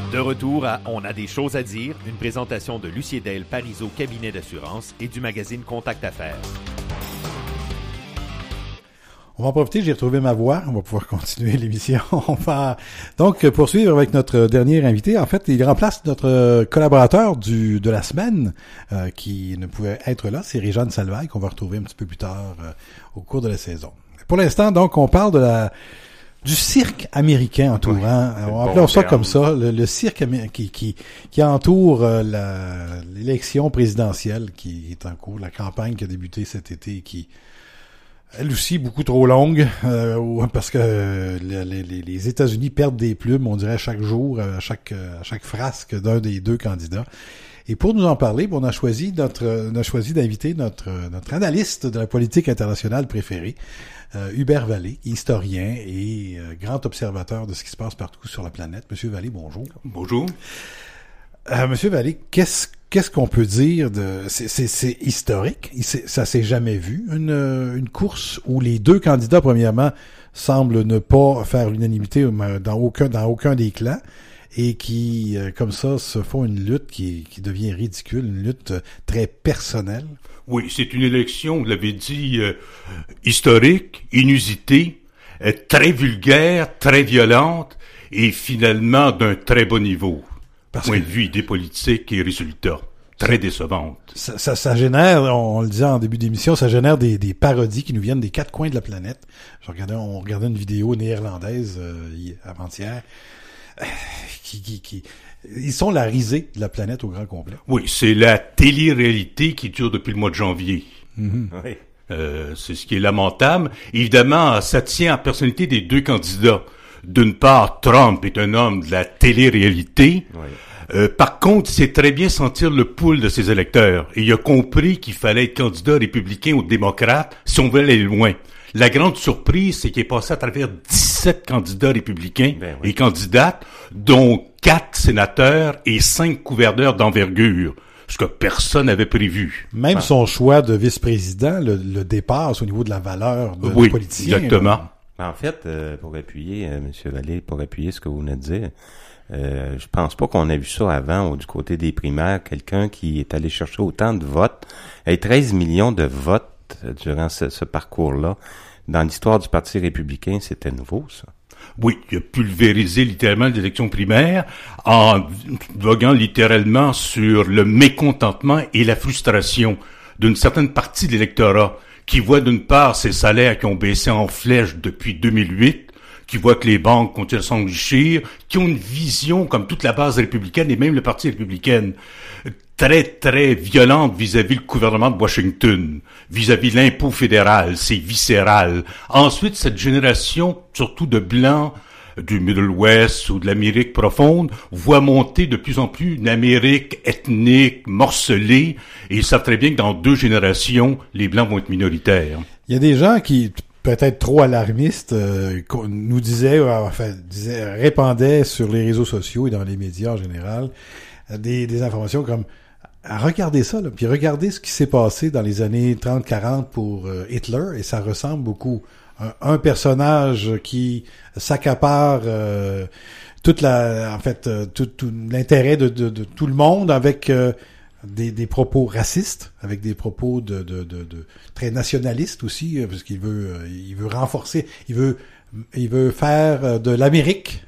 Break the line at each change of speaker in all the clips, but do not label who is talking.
De retour à On a des choses à dire, une présentation de Lucie Del Parizeau Cabinet d'assurance et du magazine Contact Affaires.
On va en profiter, j'ai retrouvé ma voix, on va pouvoir continuer l'émission. On va donc poursuivre avec notre dernier invité. En fait, il remplace notre collaborateur de la semaine qui ne pouvait être là, c'est Réjeanne Salvaille, qu'on va retrouver un petit peu plus tard au cours de la saison. Pour l'instant, donc, on parle du cirque américain entourant, on appelle ça comme ça, le cirque qui entoure l'élection présidentielle qui est en cours, la campagne qui a débuté cet été et qui, elle aussi, beaucoup trop longue, parce que les États-Unis perdent des plumes, on dirait chaque jour, à chaque frasque d'un des deux candidats. Et pour nous en parler, on a choisi d'inviter notre analyste de la politique internationale préféré, Hubert Vallée, historien et grand observateur de ce qui se passe partout sur la planète. Monsieur Vallée, bonjour.
Bonjour.
Monsieur Vallée, qu'est-ce qu'on peut dire c'est historique, ça s'est jamais vu, une course où les deux candidats, premièrement, semblent ne pas faire l'unanimité dans aucun des clans, et qui, comme ça, se font une lutte qui devient ridicule, une lutte très personnelle.
Oui, c'est une élection, vous l'avez dit, historique, inusitée, très vulgaire, très violente, et finalement d'un très bon niveau. Point de vue idée politique et résultats. Très décevante.
Ça génère, on le disait en début d'émission, ça génère des parodies qui nous viennent des quatre coins de la planète. On regardait une vidéo néerlandaise avant-hier. Ils sont la risée de la planète au grand complet.
Oui, c'est la télé-réalité qui dure depuis le mois de janvier.
Mm-hmm.
Oui. C'est ce qui est lamentable. Évidemment, ça tient à la personnalité des deux candidats. D'une part, Trump est un homme de la télé-réalité. Oui. Par contre, il sait très bien sentir le pouls de ses électeurs. Et il a compris qu'il fallait être candidat républicain ou démocrate si on veut aller loin. La grande surprise, c'est qu'il est passé à travers 17 candidats républicains et candidates, dont 4 sénateurs et 5 gouverneurs d'envergure, ce que personne n'avait prévu.
Même son choix de vice-président le dépasse au niveau de la valeur de politicien.
Oui, exactement.
En fait, pour appuyer, M. Vallée, pour appuyer ce que vous venez de dire, je pense pas qu'on a vu ça avant, du côté des primaires, quelqu'un qui est allé chercher autant de votes, 13 millions de votes durant ce parcours-là. Dans l'histoire du Parti républicain, c'était nouveau, ça.
Oui, il a pulvérisé littéralement l'élection primaire en voguant littéralement sur le mécontentement et la frustration d'une certaine partie de l'électorat qui voit d'une part ses salaires qui ont baissé en flèche depuis 2008, qui voit que les banques continuent à s'enrichir, qui ont une vision, comme toute la base républicaine et même le Parti républicain, très, très violente vis-à-vis le gouvernement de Washington, vis-à-vis l'impôt fédéral, c'est viscéral. Ensuite, cette génération, surtout de blancs du Middle West ou de l'Amérique profonde, voit monter de plus en plus une Amérique ethnique, morcelée, et ils savent très bien que dans 2 générations, les blancs vont être minoritaires.
Il y a des gens qui, peut-être trop alarmistes, nous répandaient sur les réseaux sociaux et dans les médias en général, des informations comme regardez ça, là, puis regardez ce qui s'est passé dans les années 30-40 pour Hitler, et ça ressemble beaucoup. Un personnage qui s'accapare tout l'intérêt de tout le monde avec des propos racistes, avec des propos de très nationalistes aussi, parce qu'il veut renforcer, il veut faire de l'Amérique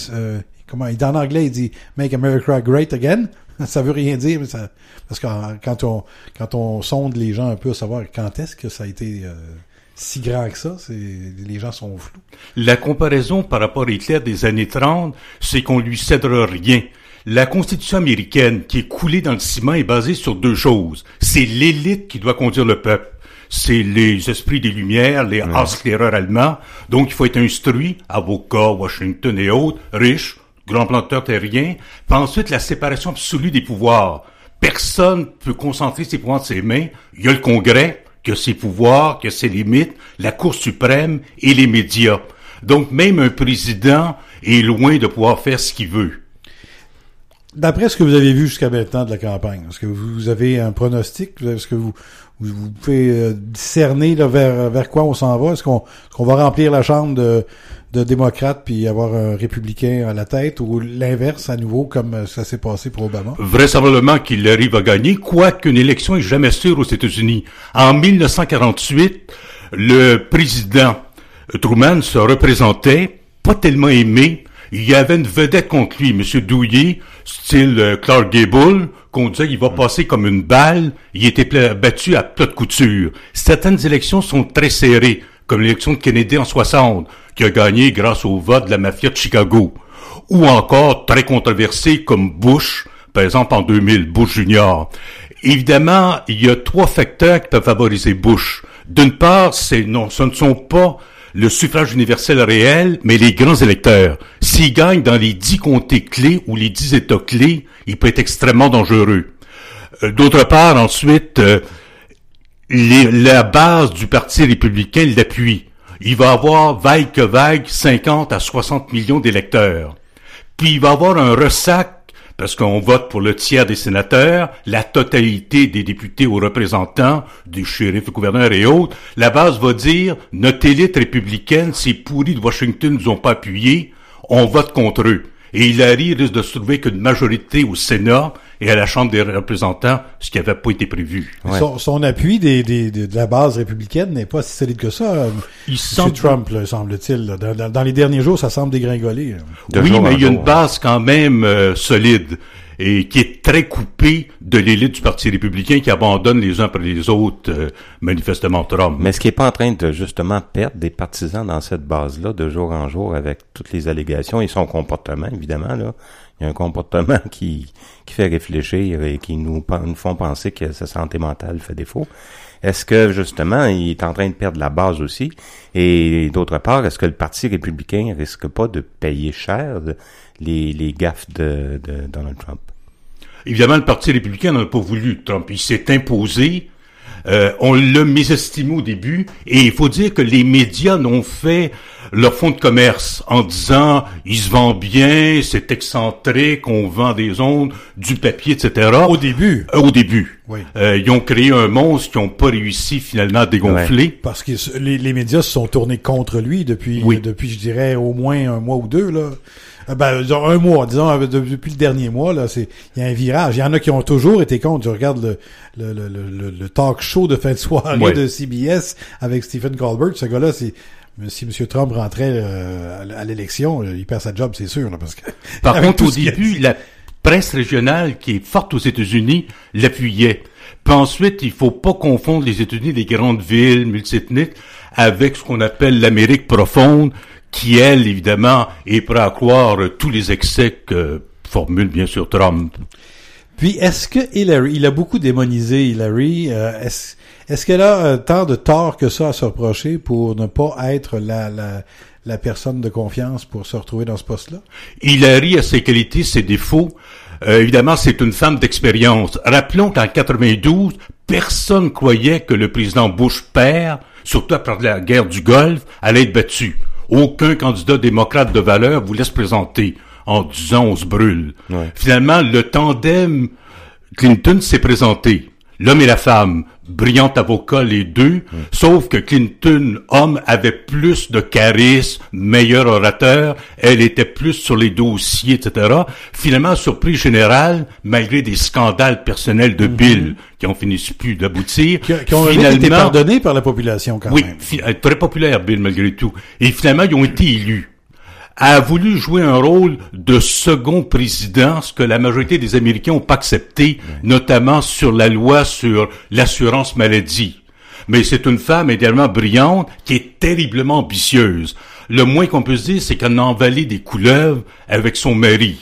en anglais il dit Make America Great Again. Ça veut rien dire, mais parce que quand on sonde les gens un peu à savoir quand est-ce que ça a été si grand que ça, les gens sont flous.
La comparaison par rapport à Hitler des années 30, c'est qu'on lui cédera rien. La Constitution américaine, qui est coulée dans le ciment, est basée sur 2 choses. C'est l'élite qui doit conduire le peuple. C'est les esprits des Lumières, les Auslehrer allemands. Donc, il faut être instruit, avocat, Washington et autres, riche, grand planteur terrien. Puis ensuite, la séparation absolue des pouvoirs. Personne peut concentrer ses pouvoirs de ses mains. Il y a le Congrès, qui a ses pouvoirs, qui a ses limites, la Cour suprême et les médias. Donc, même un président est loin de pouvoir faire ce qu'il veut.
D'après ce que vous avez vu jusqu'à maintenant de la campagne, est-ce que vous avez un pronostic? Est-ce que vous pouvez discerner là, vers quoi on s'en va? Est-ce qu'on va remplir la chambre de démocrates puis avoir un républicain à la tête, ou l'inverse à nouveau comme ça s'est passé pour Obama?
Vraisemblablement qu'Hillary va gagner, quoiqu'une élection est jamais sûre aux États-Unis. En 1948, le président Truman se représentait, pas tellement aimé. Il y avait une vedette contre lui, M. Dewey, style Clark Gable, qu'on disait qu'il va passer comme une balle. Il était battu à plat de couture. Certaines élections sont très serrées, comme l'élection de Kennedy en 60, qui a gagné grâce au vote de la mafia de Chicago. Ou encore très controversées comme Bush, par exemple en 2000, Bush Junior. Évidemment, il y a 3 facteurs qui peuvent favoriser Bush. D'une part, ce ne sont pas le suffrage universel réel, mais les grands électeurs. S'il gagne dans les 10 comtés clés ou les 10 États clés, il peut être extrêmement dangereux. D'autre part, ensuite, la base du Parti républicain l'appuie. Il va avoir, vague que vague, 50 à 60 millions d'électeurs. Puis il va avoir un ressac, parce qu'on vote pour le tiers des sénateurs, la totalité des députés aux représentants, des shérifs, des gouverneurs et autres. La base va dire, notre élite républicaine, ces pourris de Washington nous ont pas appuyés, on vote contre eux. Et Hillary risque de se trouver qu'une majorité au Sénat et à la Chambre des représentants, ce qui n'avait pas été prévu.
Ouais. Son appui de la base républicaine n'est pas si solide que ça. Trump, là, semble-t-il. Là. Dans les derniers jours, ça semble dégringoler.
Oui, mais il y a une base quand même solide et qui est très coupée de l'élite du Parti républicain qui abandonne les uns après les autres, manifestement Trump.
Mais est-ce qu'il n'est pas en train de justement perdre des partisans dans cette base-là de jour en jour avec toutes les allégations et son comportement, évidemment, là? Il y a un comportement qui fait réfléchir et qui nous font penser que sa santé mentale fait défaut. Est-ce que, justement, il est en train de perdre la base aussi? Et d'autre part, est-ce que le Parti républicain risque pas de payer cher les gaffes de Donald Trump?
Évidemment, le Parti républicain n'a pas voulu Trump. Il s'est imposé. On l'a mésestimé au début. Et il faut dire que les médias n'ont fait leur fonds de commerce en disant il se vend bien, c'est excentrique, on vend des ondes, du papier, etc.
Au début.
Oui. Ils ont créé un monstre qui n'ont pas réussi finalement à dégonfler.
Ouais. Parce que les médias se sont tournés contre lui depuis, je dirais, au moins un mois ou deux, là. Disons un mois, depuis le dernier mois, là, il y a un virage. Il y en a qui ont toujours été contre. Je regarde le talk show de fin de soirée de CBS avec Stephen Colbert. Ce gars-là, si M. Trump rentrait à l'élection, il perd sa job, c'est sûr. Là, parce que
par contre, au début, la presse régionale qui est forte aux États-Unis l'appuyait. Puis ensuite, il faut pas confondre les États-Unis, les grandes villes multiethniques, avec ce qu'on appelle l'Amérique profonde, qui, elle, évidemment, est prêt à croire tous les excès que formule bien sûr Trump.
Puis, est-ce que Hillary, il a beaucoup démonisé Hillary, est-ce qu'elle a tant de tort que ça à se reprocher pour ne pas être la personne de confiance pour se retrouver dans ce poste-là?
Hillary a ses qualités, ses défauts. Évidemment, c'est une femme d'expérience. Rappelons qu'en 92, personne croyait que le président Bush père, surtout après la guerre du Golfe, allait être battu. Aucun candidat démocrate de valeur voulait se présenter en disant on se brûle. Ouais. Finalement, le tandem Clinton s'est présenté. L'homme et la femme, brillants avocats les deux, sauf que Clinton, homme, avait plus de charisme, meilleur orateur, elle était plus sur les dossiers, etc. Finalement, surprise générale, malgré des scandales personnels de Bill, qui ont fini plus d'aboutir.
Qui ont été pardonnés par la population, quand même.
Oui, très populaire, Bill, malgré tout. Et finalement, ils ont été élus. A voulu jouer un rôle de second président, ce que la majorité des Américains n'ont pas accepté, notamment sur la loi sur l'assurance maladie. Mais c'est une femme également brillante, qui est terriblement ambitieuse. Le moins qu'on peut se dire, c'est qu'elle a envalé des couleuvres avec son mari.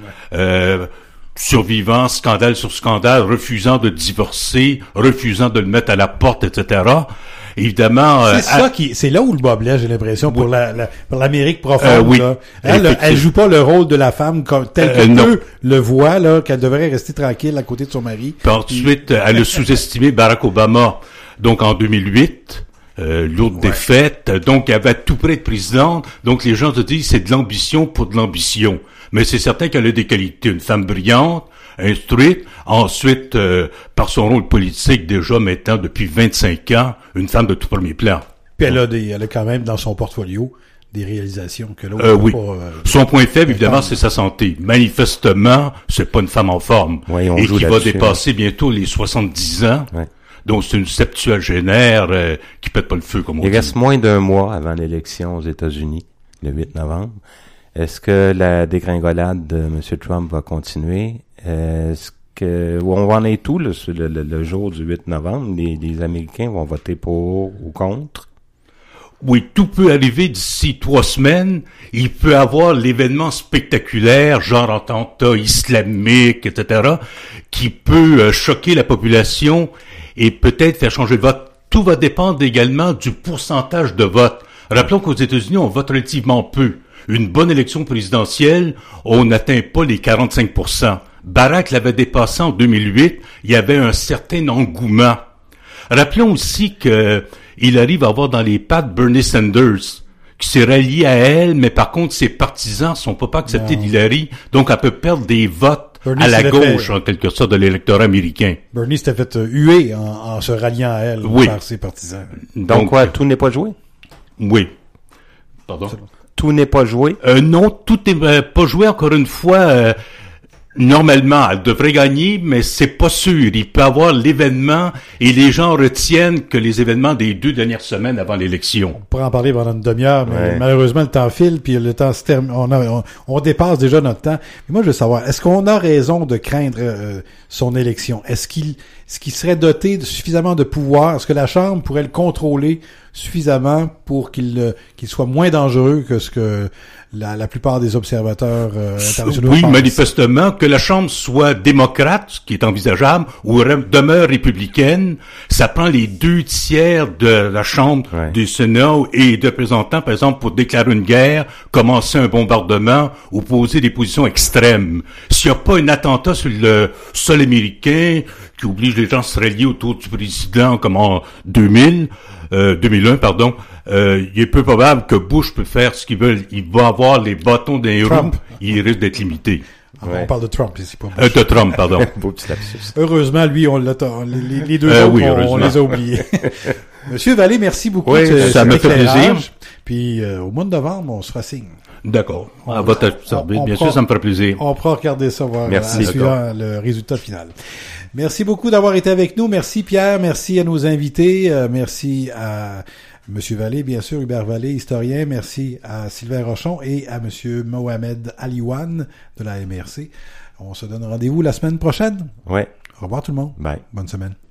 Survivant, scandale sur scandale, refusant de divorcer, refusant de le mettre à la porte, etc. Évidemment,
c'est là où le bas blesse, j'ai l'impression, pour l'Amérique profonde. Là. Elle joue pas le rôle de la femme tel que eux le voient, là, qu'elle devrait rester tranquille à côté de son mari.
Puis ensuite, elle a sous-estimé Barack Obama. Donc, en 2008, lourde défaite. Donc, elle avait tout près de présidente. Donc, les gens se disent, c'est de l'ambition pour de l'ambition. mais c'est certain qu'elle a des qualités. Une femme brillante, instruite, ensuite, par son rôle politique déjà maintenant depuis 25 ans, une femme de tout premier plan.
Puis elle a quand même dans son portfolio des réalisations que l'autre
oui.
pas,
son point faible, évidemment, c'est sa santé. Manifestement, c'est pas une femme en forme.
Oui, on
et
joue
qui va
là-dessus,
dépasser bientôt les 70 ans.
Ouais.
Donc, c'est une septuagénaire qui pète pas le feu, comme on dit.
Il reste moins d'un mois avant l'élection aux États-Unis, le 8 novembre. Est-ce que la dégringolade de M. Trump va continuer? Est-ce que, où on en est tout, le jour du 8 novembre? Les Américains vont voter pour ou contre?
Oui, tout peut arriver d'ici 3 semaines. Il peut avoir l'événement spectaculaire, genre attentat islamique, etc., qui peut choquer la population et peut-être faire changer de vote. Tout va dépendre également du pourcentage de vote. Rappelons qu'aux États-Unis, on vote relativement peu. Une bonne élection présidentielle, on n'atteint pas les 45%. Barack l'avait dépassé en 2008. Il y avait un certain engouement. Rappelons aussi que il arrive à avoir dans les pattes Bernie Sanders, qui s'est rallié à elle, mais par contre, ses partisans sont pas acceptés d'Hillary, donc elle peut perdre des votes Bernie à la gauche, en quelque sorte, de l'électorat américain.
Bernie s'était fait huer en se ralliant à elle par ses partisans.
Donc quoi, tout n'est pas joué?
Oui. Pardon?
Tout n'est pas joué?
Non, tout n'est pas joué, encore une fois. Normalement, elle devrait gagner, mais c'est pas sûr. Il peut avoir l'événement et les gens retiennent que les événements des 2 dernières semaines avant l'élection.
On pourrait en parler pendant une demi-heure, mais malheureusement, le temps file, puis le temps se termine. On dépasse déjà notre temps. Mais moi, je veux savoir, est-ce qu'on a raison de craindre son élection? Est-ce qu'il serait doté de suffisamment de pouvoir? Est-ce que la Chambre pourrait le contrôler suffisamment pour qu'il soit moins dangereux que ce que la plupart des observateurs internationaux
Oui,
pensent?
manifestement, que la Chambre soit démocrate, ce qui est envisageable, ou demeure républicaine, ça prend les 2 tiers de la Chambre du Sénat et de représentants, par exemple, pour déclarer une guerre, commencer un bombardement ou poser des positions extrêmes. S'il n'y a pas un attentat sur le sol américain qui oblige les gens à se rallier autour du président comme en 2001, il est peu probable que Bush peut faire ce qu'il veut. Il va avoir les bâtons dans les roues. Il risque d'être limité.
On parle de Trump ici, pas Bush.
De Trump, pardon.
Beau petit lapsus.
Heureusement, lui, on les deux autres, on les a oubliés. Monsieur Vallée, merci beaucoup.
Oui, ça me fait plaisir.
Puis, au mois de novembre, on se fera signe.
D'accord. À votre service. Bien sûr, ça me fera plaisir.
On pourra regarder ça, voir
merci,
suivant le résultat final. Merci beaucoup d'avoir été avec nous. Merci Pierre. Merci à nos invités. Merci à Monsieur Vallée, bien sûr, Hubert Vallée, historien. Merci à Sylvain Rochon et à Monsieur Mohamed Aliwan de la MRC. On se donne rendez-vous la semaine prochaine.
Ouais.
Au revoir tout le monde.
Bye.
Bonne semaine.